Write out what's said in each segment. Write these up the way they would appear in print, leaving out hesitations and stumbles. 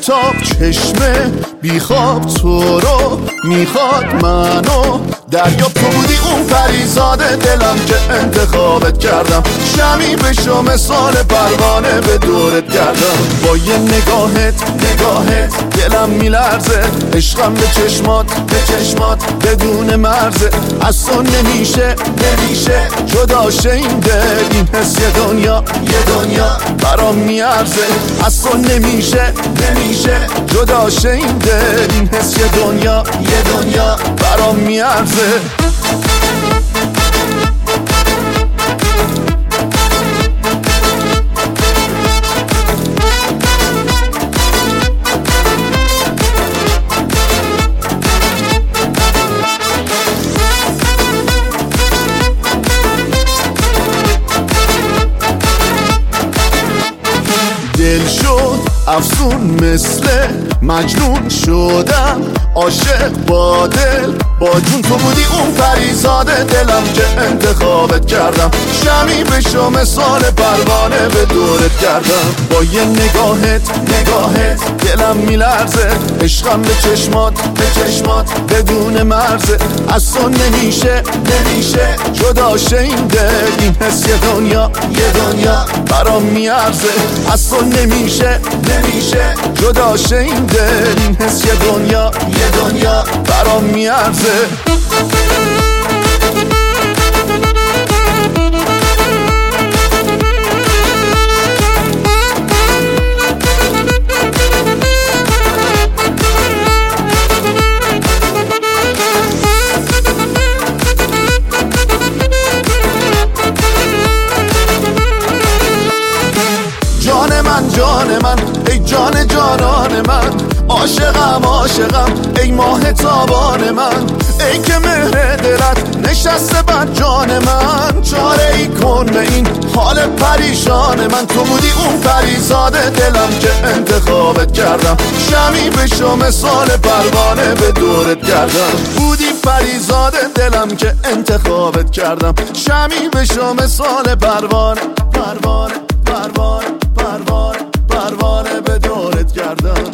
بی‌تاب چشمه بیخواب تو رو میخواد منو دریا تو بودی اون پریزاد دلم که انتخابت کردم شمی بشو مثال پروانه به دورت گردم با یه نگاهت دلم میلرزه عشقم به چشمات بدون مرزه از تو نمیشه جدا شه این دل این حس یه دنیا برام میارزه از تو نمیشه جدا شه این دل این حس یه دنیا برام میارزه دل شد افسون مثل مجنون شدم عاشق با دل با جون تو بودی اون پریزاد دلم که انتخابت کردم شمی بشو مثال پروانه به دورت کردم با یه نگاهت دلم میلرزه عشقم به چشمات بدون مرزه از تو نمیشه جدا شه این دل این حس یه دنیا برام میارزه از تو نمیشه جدا شه این دل این حس یه دنیا برام میارزه جان من ای جان جانان من عاشقم ای ماه تابان من ای که مهر دلت نشسته بر جان من چاره ای کن به این حال پریشان من تو بودی اون پریزاد دلم که انتخابت کردم شمی بشو مثال پروانه به دورت گردم بودی پریزاد دلم که انتخابت کردم شمی بشو مثال پروانه به دورت گردم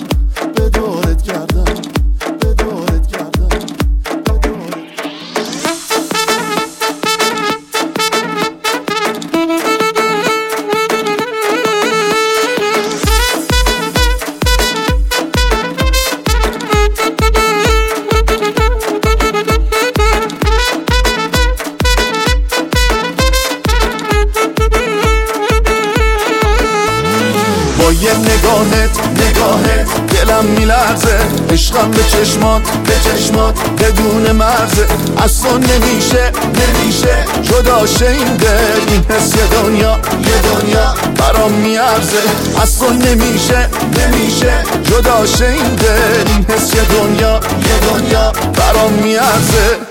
با یه نگاهت دلم میلرزه عشقم به چشمات بدون مرزه از تو نمیشه جدا شه این دل این حس یه دنیا برام میارزه از تو نمیشه جدا شه این دل این حس یه دنیا برام میارزه